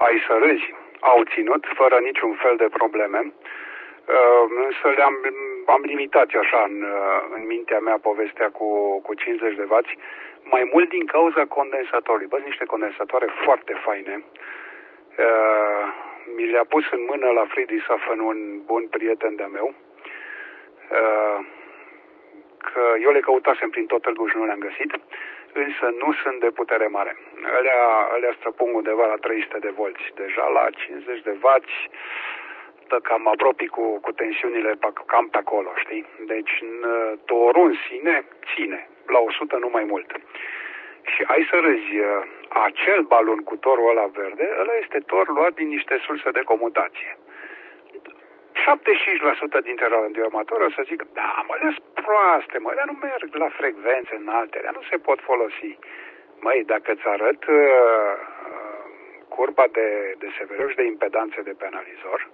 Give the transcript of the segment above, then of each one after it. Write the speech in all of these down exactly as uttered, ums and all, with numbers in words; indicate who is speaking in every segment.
Speaker 1: ai să râzi, au ținut fără niciun fel de probleme. Uh, însă le-am am limitat așa în, în mintea mea povestea cu, cu cincizeci de wați, mai mult din cauza condensatorului. Bă, niște condensatoare foarte faine. Uh, mi le-a pus în mână la Friedrichshafen un bun prieten de-a meu. Uh, că eu le căutasem prin tot Târgu și nu le-am găsit, însă nu sunt de putere mare. Alea, alea străpung undeva la trei sute de volți. Deja la cincizeci de wați cam apropii cu, cu tensiunile cam pe acolo, știi? Deci torul în sine ține, la o sută nu mai mult. Și ai să râzi, acel balon cu torul ăla verde, ăla este tor luat din niște surse de comutație. șaptezeci și cinci la sută dintre radioamatori o să zic, da, mă, alea sunt proaste, mă, alea nu merg la frecvențe înalte, alea nu se pot folosi. Măi, dacă îți arăt uh, curba de, de severeu și de impedanțe de pe analizor,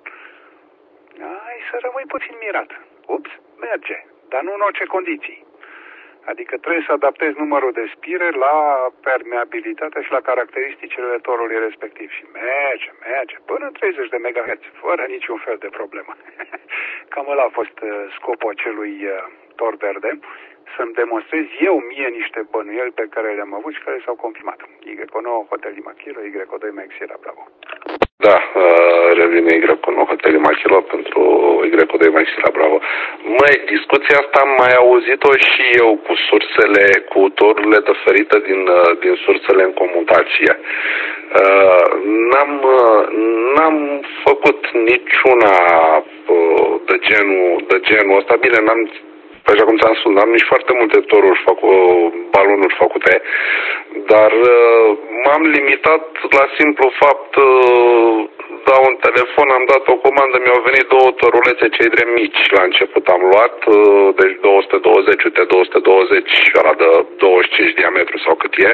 Speaker 1: ai să rămâi puțin mirat. Ups, merge, dar nu în orice condiții. Adică trebuie să adaptezi numărul de spire la permeabilitatea și la caracteristicile torului respectiv. Și merge, merge, până în treizeci de megahertz, fără niciun fel de problemă. Cam ăla a fost scopul acelui tor verde, să-mi demonstrez eu mie niște bănuieli pe care le-am avut și care s-au confirmat. Y nouă Hotel Lima Kilo, Y doi Mike Sierra Bravo.
Speaker 2: Da, uh, revine Y nouă Hotel Lima Kilo pentru Y doi Mike Sierra Bravo. Măi, discuția asta am mai auzit-o și eu cu sursele, cu torurile diferite din, din sursele în comutație. Uh, n-am, n-am făcut niciuna uh, de genul, de genul ăsta. Bine, n-am așa cum ți-am spus, am nici foarte multe toruri, fac, balonuri făcute, dar uh, m-am limitat la simplu fapt, uh, dau un telefon, am dat o comandă, mi-au venit două torulețe, cei drept mici la început am luat, uh, deci două sute douăzeci, uite, două sute douăzeci, ăla de douăzeci și cinci diametru sau cât e,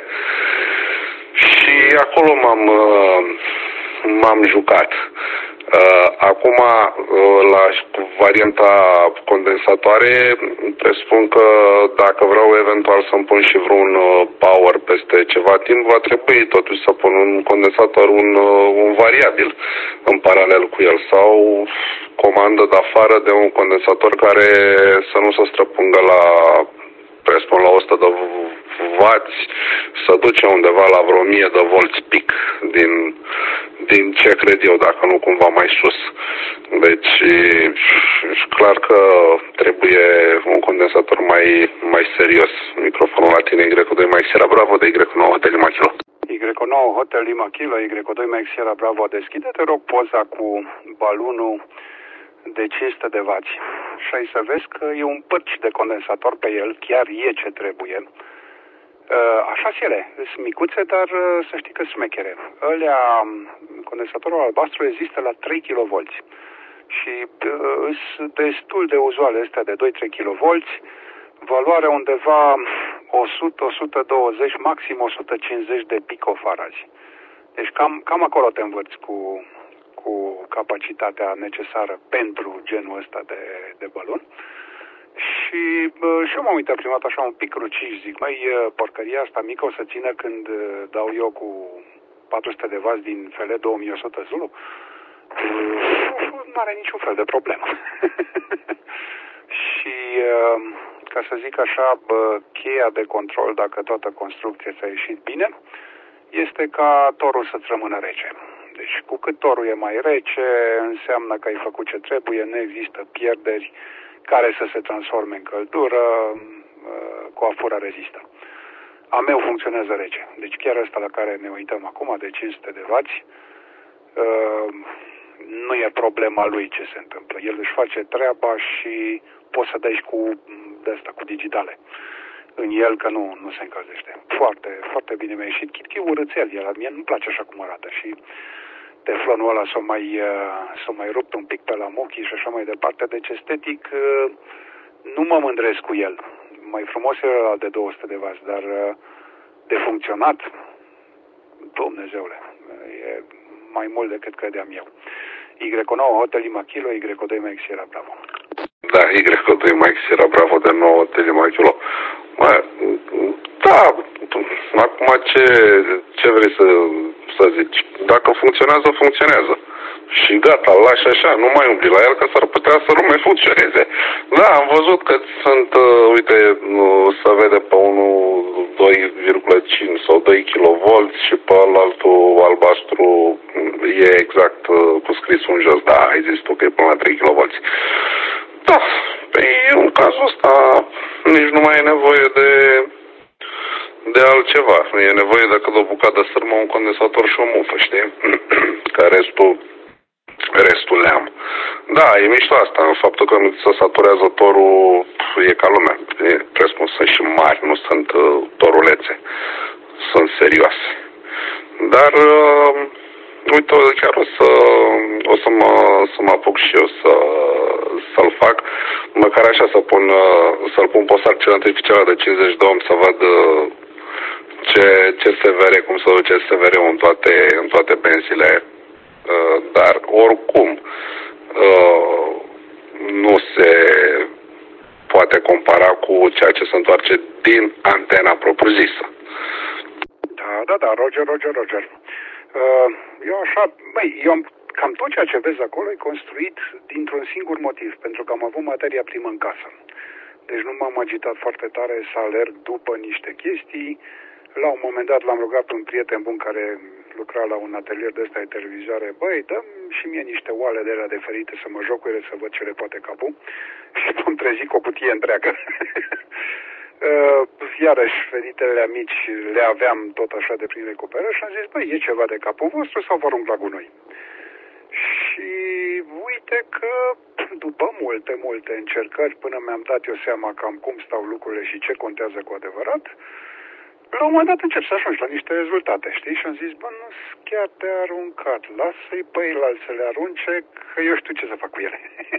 Speaker 2: și acolo m-am, uh, m-am jucat. Uh, acum, uh, la varianta condensatoare, presupun că dacă vreau eventual să-mi pun și vreun uh, power peste ceva timp, va trebui totuși să pun un condensator, un, uh, un variabil în paralel cu el sau comandă de afară de un condensator care să nu se străpungă la, presupun, la o sută de wați, să duce undeva la vreo o mie de volți pic din, din ce cred eu, dacă nu cumva mai sus. Deci, clar că trebuie un condensator mai, mai serios. Microfonul la tine, Y doi Mike Sierra Bravo, de Y nouă Hotel Lima Kilo.
Speaker 1: Y nouă Hotel Lima Kilo, Y doi Mike Sierra Bravo, deschide, te rog, poza cu balonul de cinci sute de wați și ai să vezi că e un părci de condensator pe el, chiar e ce trebuie. Așa și ele, sunt micuțe, dar să știi că sunt smechere. Alea, condensatorul albastru există la trei kilovolți și sunt destul de uzuale astea de doi-trei kilovolți, valoarea undeva o sută - o sută douăzeci, maxim o sută cincizeci de picofarazi. Deci cam, cam acolo te învârți cu, cu capacitatea necesară pentru genul ăsta de, de balon. Și, bă, și eu m-am uitat prima dată așa un pic cruciș, zic, măi, porcăria asta mică o să țină când dau eu cu patru sute de wați din F L două mii o sută Zulu? Nu are niciun fel de problemă. Și, ca să zic așa, bă, cheia de control, dacă toată construcția ți-a ieșit bine, este ca torul să-ți rămână rece. Deci cu cât torul e mai rece, înseamnă că ai făcut ce trebuie, nu există pierderi care să se transforme în căldură, coafura rezistă. A meu funcționează rece. Deci chiar ăsta la care ne uităm acum, de cinci sute de wați, nu e problema lui ce se întâmplă. El își face treaba și poți să dai și cu de asta, cu digitale în el, că nu, nu se încălzește. Foarte, foarte bine mi-a ieșit. Chit că e urățel el, mie nu-mi place așa cum arată și teflonul ăla s-o mai, s-o mai rupt un pic pe la muchii și așa mai departe. Deci estetic nu mă mândresc cu el. Mai frumos e ăla de două sute de wați, dar de funcționat, Dumnezeule, e mai mult decât credeam eu. Y nouă Hotel Lima Kilo, Y doi Mike Sierra Bravo.
Speaker 2: Da, Y doi Mike Sierra Bravo de nouă Hotel Lima Kilo. Mă, da, acum ce, ce vrei să să zici. Dacă funcționează, funcționează. Și gata, îl lași așa, nu mai umbli la el, că s-ar putea să nu mai funcționeze. Da, am văzut că sunt, uh, uite, uh, se vede pe unul doi virgulă cinci sau doi kilovolți și pe altul albastru e exact uh, cu scrisul în jos. Da, ai zis tu că e până la trei kilovolți. Da, păi în cazul ăsta nici nu mai e nevoie de... de altceva. E nevoie decât o bucată de sârmă, un condensator și o mufă, știi? Că restul, restul le-am. Da, e mișto asta. Faptul că se saturează torul e ca lumea. E, presupun, sunt și mari, nu sunt uh, torulețe. Sunt serioase. Dar, uh, uite, chiar o să, o să mă, să mă apuc și eu să, să-l fac. Măcar așa să pun, uh, să-l pun pe o sarcină artificială de cincizeci de ohm să văd uh, ce, ce se vede, cum se duce se vede în toate, în toate benzile. Uh, dar oricum uh, nu se poate compara cu ceea ce se întoarce din antena propriu-zisă.
Speaker 1: Da, da, da, Roger, Roger, Roger. Uh, eu așa, băi, eu am, cam tot ceea ce vezi acolo e construit dintr-un singur motiv, pentru că am avut materia primă în casă. Deci nu m-am agitat foarte tare să alerg după niște chestii. La un moment dat l-am rugat pe un prieten bun care lucra la un atelier de ăsta de televizoare, băi, dă și mie niște oale de alea diferite să mă joc cu ele, să văd ce le poate capul. Și m-am trezit cu o cutie întreagă. uh, iarăși, feritele mici le aveam tot așa de prin recuperări și am zis, băi, e ceva de capul vostru sau vă arunc la gunoi? Și uite că după multe, multe încercări, până mi-am dat eu seama cam cum stau lucrurile și ce contează cu adevărat, la un moment dat încep să ajungi la niște rezultate, știi? Și am zis, bă, nu chiar te aruncat, lasă-i pe eilalți să le arunce, că eu știu ce să fac cu ele.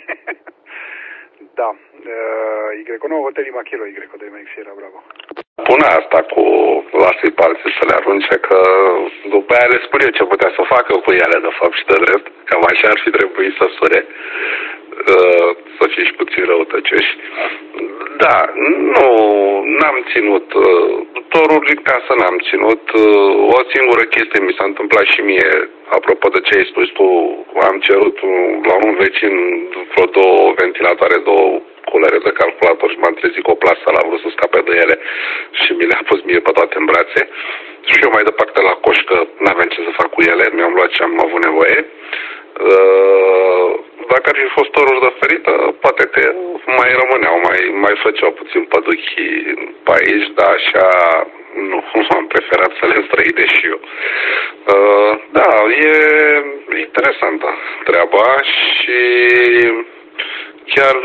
Speaker 1: Da, uh, Y nouă Hotel Imachilo, Y de Max Sierra Bravo.
Speaker 2: Pune asta cu lasă-i pe alții să le arunce, că după aia le spun eu ce putea să facă cu ele, de fapt, și de drept. Cam așa ar fi trebuit să sure, uh, să fie și puțin răutăcioși. Da, nu, n-am ținut, uh, toruri în casă n-am ținut. Uh, o singură chestie mi s-a întâmplat și mie, apropo de ce ai spus tu, am cerut la un vecin vreo două ventilatoare, două culere de calculator și m-am trezit cu o plasă, l-a vrut să scape de ele și mi le-a pus mie pe toate în brațe. Și eu mai departe la coș, că n-aveam ce să fac cu ele, mi-am luat ce am avut nevoie. Uh, dacă ar fi fost toruri de ferită, poate că mai rămâneau, mai, mai făceau puțin păduchi pe aici, dar așa nu am preferat să le străide și eu. Uh, da, e interesantă treaba și chiar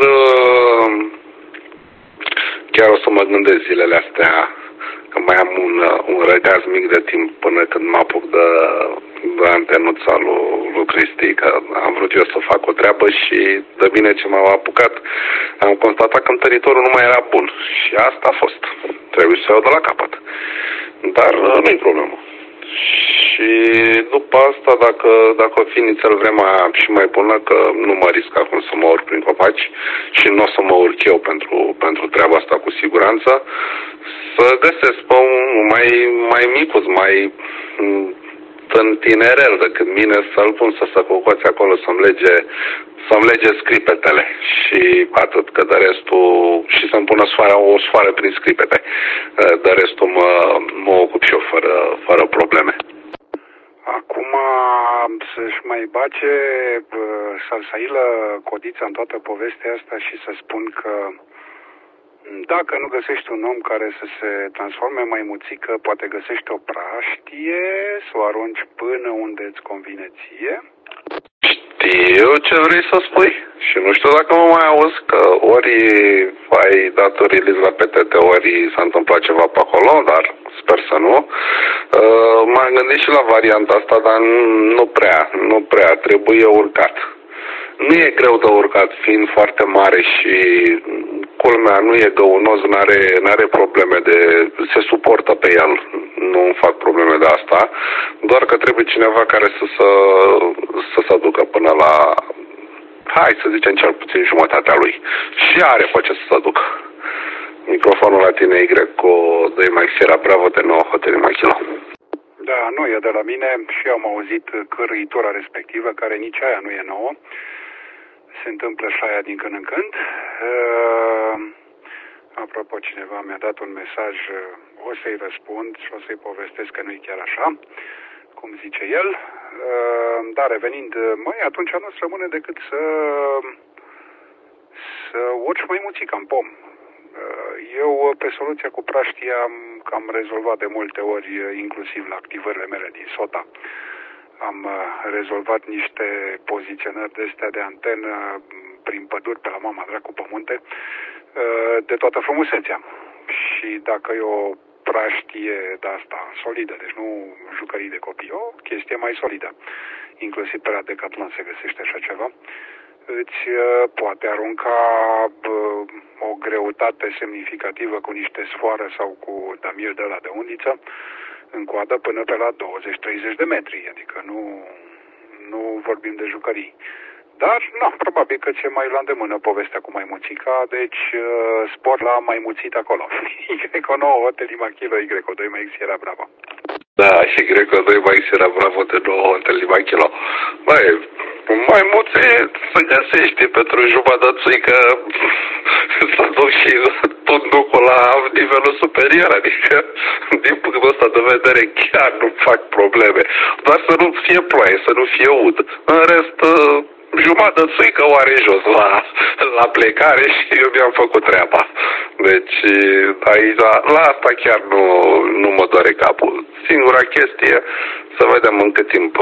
Speaker 2: chiar o să mă gândesc zilele astea că mai am un, un răgaz mic de timp până când mă apuc de, de antenuța lui, lui Cristi, că am vrut eu să fac o treabă și de bine ce m-am apucat am constatat că întăritorul nu mai era bun și asta a fost. Trebuie să o iau de la capăt. Dar nu-i problemă. Și după asta, dacă, dacă o fi nițel vremea și mai bună, că nu mă risc acum să mă urc prin copaci și nu o să mă urc eu pentru, pentru treaba asta cu siguranță, să găsesc pe un mai, mai micuț, mai tinerel decât mine, să-l pun să se cocoțe acolo, să-mi lege, să-mi lege scripetele și atât, că de restul, și să-mi pună sfoara, o sfoară prin scripete. De restul mă, mă ocup și eu fără, fără probleme.
Speaker 1: Acum să-și mai bage salsailă codița în toată povestea asta și să spun că dacă nu găsești un om care să se transforme mai muțică, poate găsești o praștie, să o arunci până unde îți convine ție.
Speaker 2: Știu ce vrei să spui și nu știu dacă mă mai auzi, că ori ai dat o release la P T T, ori s-a întâmplat ceva pe acolo, dar sper să nu. Uh, m-am gândit și la varianta asta, dar nu prea, nu prea, trebuie urcat. Nu e greu de urcat, fiind foarte mare și culmea nu e găunos, n-are, n-are probleme de... se suportă pe el, nu îmi fac probleme de asta, doar că trebuie cineva care să se, să se ducă până la, hai să zicem cel puțin jumătatea lui. Și are pe ce să se ducă. Microfonul la tine Y cu doi Max Sierra Bravo de nouă Hotel Imachilo.
Speaker 1: Da, nu e de la mine și am auzit cărăitura respectivă, care nici aia nu e nouă. Se întâmplă și aia din când în când. Uh, apropo, cineva mi-a dat un mesaj, o să-i răspund și o să-i povestesc că nu e chiar așa, cum zice el. Uh, dar revenind, măi, atunci nu-ți rămâne decât să, să urci maimuțica în pom. Eu, pe soluția cu praștii, am cam rezolvat de multe ori, inclusiv la activările mele din SOTA. Am rezolvat niște poziționări de astea de antenă prin păduri pe la mama dracu pe munte, de toată frumusețea. Și dacă e o praștie de asta solidă, deci nu jucării de copii, o chestie mai solidă, inclusiv pe la Decathlon se găsește așa ceva, îți poate arunca o greutate semnificativă cu niște sfoară sau cu damil de la de undiță în coadă până pe la douăzeci treizeci de metri, adică nu, nu vorbim de jucării. Dar, nu, probabil că ți-e mai la îndemână povestea cu maimuțica, deci spor la maimuțit acolo. Y nouă, Telimachilo, Y doi, mai X era bravo.
Speaker 2: Da, și Y doi, mai X era bravo de nouă, Telimachilo. Băi, maimuțe se găsește pentru jumătățuică să duc și tunducul la nivelul superior, adică din punctul ăsta de vedere chiar nu fac probleme. Doar să nu fie ploaie, să nu fie ud. În rest, jumătățuică o are jos la, la plecare și eu mi-am făcut treaba. Deci aici, la, la asta chiar nu, nu mă doare capul. Singura chestie, să vedem în cât timp.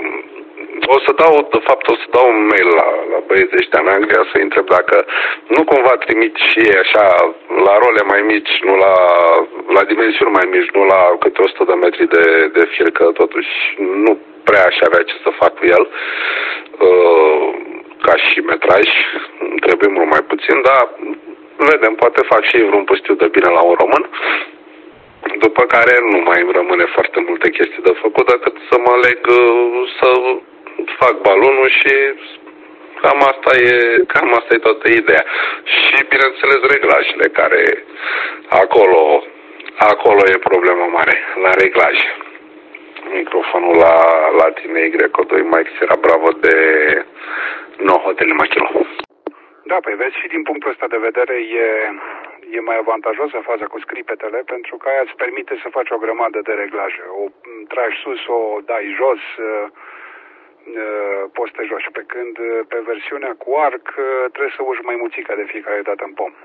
Speaker 2: O să dau, de fapt, o să dau un mail la, la băieții ăștia în Anglia să-i întreb dacă nu cumva trimit și ei așa la role mai mici, nu la, la dimensiuni mai mici, nu la câte o sută de metri de, de fir, că totuși nu prea aș avea ce să fac cu el uh, ca și metraj, trebuie mult mai puțin, dar vedem, poate fac și vreun pustiu de bine la un român. După care nu mai îmi rămâne foarte multe chestii de făcut decât să mă leg, să fac balonul și cam asta e, cam asta e toată ideea. Și bineînțeles reglajele care acolo, acolo e problema mare, la reglaje. Microfonul la, la tine Y doi Mike era bravo de nouă Telimachilo.
Speaker 1: Da, păi vezi, și din punctul ăsta de vedere e, e mai avantajosă faza cu scripetele, pentru că aia îți permite să faci o grămadă de reglaje. O tragi sus, o dai jos, poți să te joci. Pe când pe versiunea cu arc trebuie să uși maimuțica de fiecare dată în pom.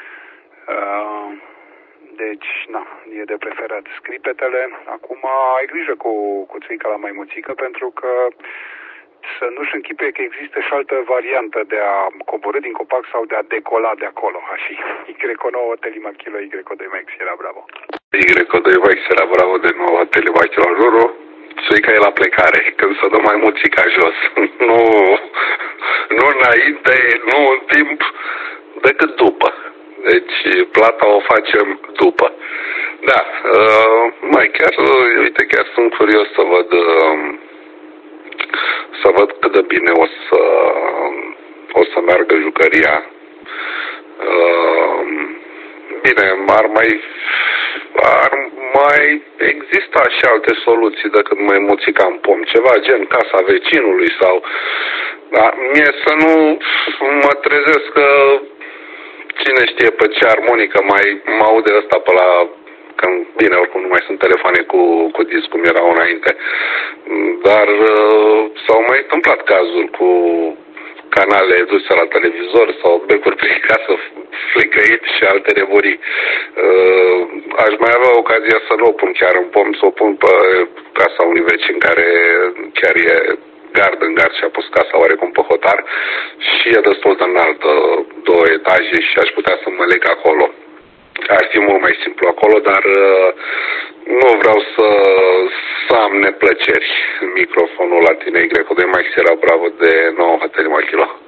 Speaker 1: Deci, na, e de preferat scripetele. Acum ai grijă cu, cu țuica la maimuțică, pentru că să nu-și închipuie că există și altă variantă de a coborî din copac sau de a decola de acolo. Așa, Y nouă, Telimachilo, Y doi, Max era bravo.
Speaker 2: Y doi, Max era bravo de nouă, Telimachilo, Ruru. Țuica e la plecare, când se dă maimuțica jos. Nu, nu înainte, nu în timp, decât după. Deci plata o facem după. Da, uh, mai chiar, uite, chiar sunt curios să văd... Uh, să văd cât de bine o să, o să meargă jucăria. Bine, ar mai, ar mai exista și alte soluții decât maimuțica în pom, ceva gen casa vecinului sau... Da, mie să nu mă trezesc că cine știe pe ce armonică mai mă aude ăsta pe la... Când, bine, oricum nu mai sunt telefoane cu, cu disc cum erau înainte, dar uh, s-au mai întâmplat cazuri cu canale duse la televizor sau becuri prin casă flicăit și alte neburii. Uh, aș mai avea ocazia să nu o pun chiar în pom, să o pun pe casa unui vecin care chiar e gard în gard și a pus casa oarecum pe hotar și e destul de înaltă, două etaje și aș putea să mă leg acolo. Ar fi mult mai simplu acolo, dar uh, nu vreau să, să am neplăceri. Microfonul la tine Y doi Max era bravo de nouă Telimachilo.